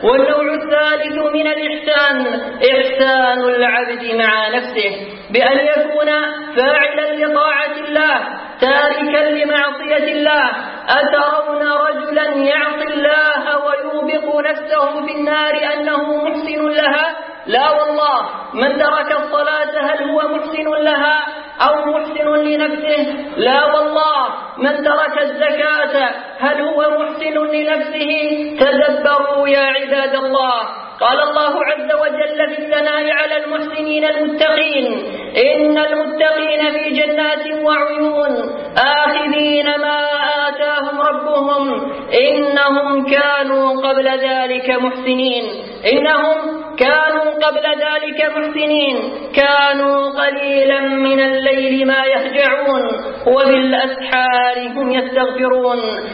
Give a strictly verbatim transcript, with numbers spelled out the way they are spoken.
والنوع الثالث من الإحسان إحسان العبد مع نفسه بأن يكون فاعلا لطاعة الله تاركا لمعصية الله. أترون رجلا يعصي الله ويوبق نفسه في النار أنه محسن لها؟ لا والله. من ترك الصلاة هل هو محسن لها أو محسن لنفسه؟ لا والله. من ترك الزكاة هل هو محسن لنفسه؟ تدبروا يا عباد الله. قال الله عز وجل في الثناء على المحسنين المتقين: إن المتقين في جنات وعيون آخذين ما آتاهم ربهم إنهم كانوا قبل ذلك محسنين إنهم كانوا قبل ذلك محسنين كانوا قليلا من الليل ما يهجعون وبالأسحار هم يستغفرون.